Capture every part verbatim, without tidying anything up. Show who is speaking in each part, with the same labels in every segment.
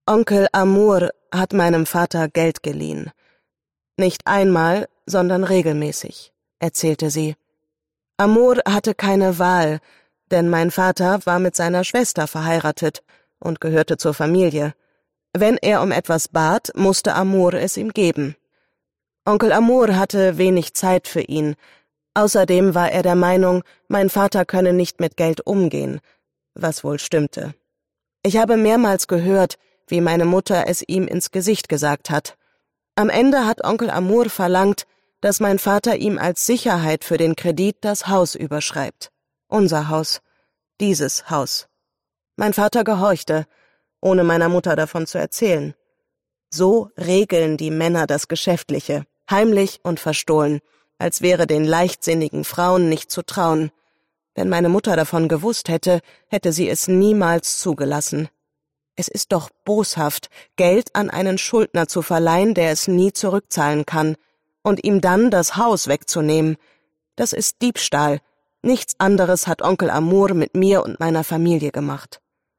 Speaker 1: Onkel Amur hat meinem Vater Geld geliehen. Nicht einmal, sondern regelmäßig, erzählte sie. Amur hatte keine Wahl, denn mein Vater war mit seiner Schwester verheiratet und gehörte zur Familie. Wenn er um etwas bat, musste Amur es ihm geben. Onkel Amur hatte wenig Zeit für ihn. Außerdem war er der Meinung, mein Vater könne nicht mit Geld umgehen, was wohl stimmte. Ich habe mehrmals gehört, wie meine Mutter es ihm ins Gesicht gesagt hat. Am Ende hat Onkel Amur verlangt, dass mein Vater ihm als Sicherheit für den Kredit das Haus überschreibt. Unser Haus. Dieses Haus. Mein Vater gehorchte, ohne meiner Mutter davon zu erzählen. So regeln die Männer das Geschäftliche, heimlich und verstohlen, als wäre den leichtsinnigen Frauen nicht zu trauen. Wenn meine Mutter davon gewusst hätte, hätte sie es niemals zugelassen. Es ist doch boshaft, Geld an einen Schuldner zu verleihen, der es nie zurückzahlen kann, und ihm dann das Haus wegzunehmen. Das ist Diebstahl. Nichts anderes hat Onkel Amur mit mir und meiner Familie gemacht.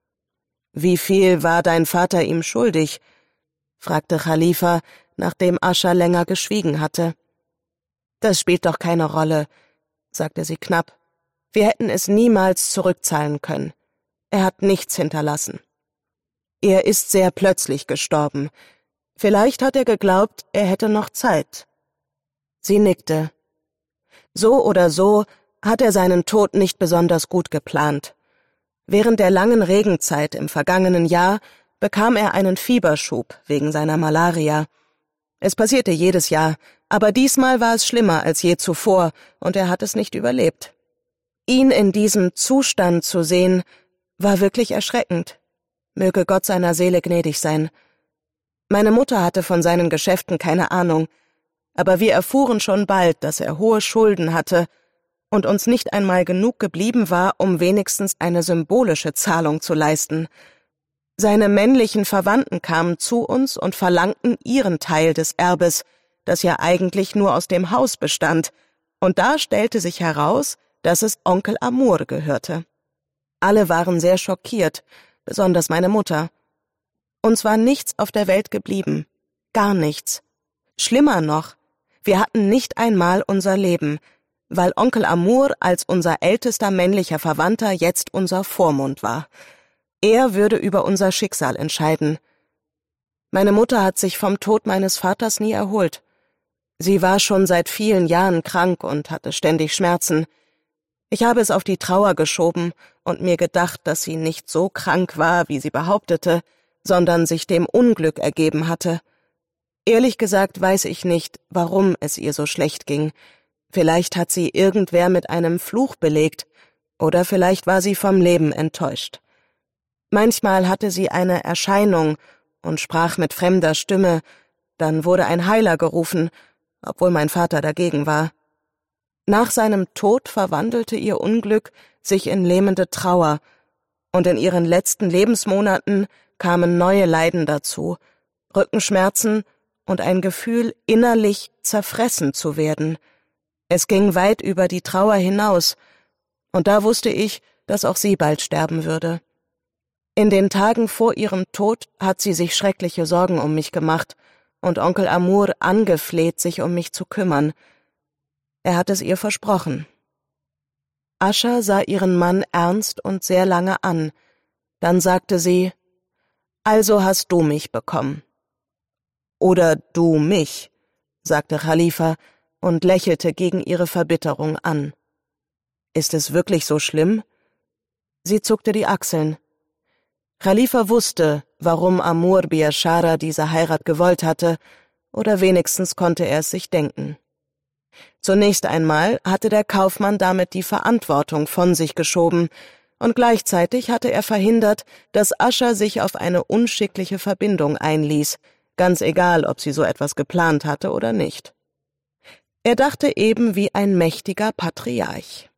Speaker 1: »Wie viel war dein Vater ihm schuldig?« fragte Khalifa, nachdem Ascha länger geschwiegen hatte. »Das spielt doch keine Rolle«, sagte sie knapp. »Wir hätten es niemals zurückzahlen können. Er hat nichts hinterlassen. Er ist sehr plötzlich gestorben. Vielleicht hat er geglaubt, er hätte noch Zeit.« Sie nickte. So oder so hat er seinen Tod nicht besonders gut geplant. Während der langen Regenzeit im vergangenen Jahr bekam er einen Fieberschub wegen seiner Malaria. Es passierte jedes Jahr, aber diesmal war es schlimmer als je zuvor, und er hat es nicht überlebt. Ihn in diesem Zustand zu sehen, war wirklich erschreckend. Möge Gott seiner Seele gnädig sein. Meine Mutter hatte von seinen Geschäften keine Ahnung, aber wir erfuhren schon bald, dass er hohe Schulden hatte und uns nicht einmal genug geblieben war, um wenigstens eine symbolische Zahlung zu leisten. Seine männlichen Verwandten kamen zu uns und verlangten ihren Teil des Erbes, das ja eigentlich nur aus dem Haus bestand, und da stellte sich heraus, dass es Onkel Amur gehörte. Alle waren sehr schockiert, besonders meine Mutter. Uns war nichts auf der Welt geblieben, gar nichts. Schlimmer noch, wir hatten nicht einmal unser Leben, weil Onkel Amur als unser ältester männlicher Verwandter jetzt unser Vormund war. Er würde über unser Schicksal entscheiden. Meine Mutter hat sich vom Tod meines Vaters nie erholt. Sie war schon seit vielen Jahren krank und hatte ständig Schmerzen. Ich habe es auf die Trauer geschoben und mir gedacht, dass sie nicht so krank war, wie sie behauptete, sondern sich dem Unglück ergeben hatte. Ehrlich gesagt weiß ich nicht, warum es ihr so schlecht ging. Vielleicht hat sie irgendwer mit einem Fluch belegt, oder vielleicht war sie vom Leben enttäuscht. Manchmal hatte sie eine Erscheinung und sprach mit fremder Stimme, dann wurde ein Heiler gerufen, obwohl mein Vater dagegen war. Nach seinem Tod verwandelte ihr Unglück sich in lähmende Trauer, und in ihren letzten Lebensmonaten kamen neue Leiden dazu, Rückenschmerzen und ein Gefühl, innerlich zerfressen zu werden. Es ging weit über die Trauer hinaus, und da wusste ich, dass auch sie bald sterben würde. In den Tagen vor ihrem Tod hat sie sich schreckliche Sorgen um mich gemacht und Onkel Amur angefleht, sich um mich zu kümmern. Er hat es ihr versprochen. Ascha sah ihren Mann ernst und sehr lange an. Dann sagte sie, »Also hast du mich bekommen.« »Oder du mich«, sagte Khalifa und lächelte gegen ihre Verbitterung an. »Ist es wirklich so schlimm?« Sie zuckte die Achseln. Khalifa wusste, warum Amur Biashara diese Heirat gewollt hatte, oder wenigstens konnte er es sich denken. Zunächst einmal hatte der Kaufmann damit die Verantwortung von sich geschoben, und gleichzeitig hatte er verhindert, dass Ascha sich auf eine unschickliche Verbindung einließ, ganz egal, ob sie so etwas geplant hatte oder nicht. Er dachte eben wie ein mächtiger Patriarch.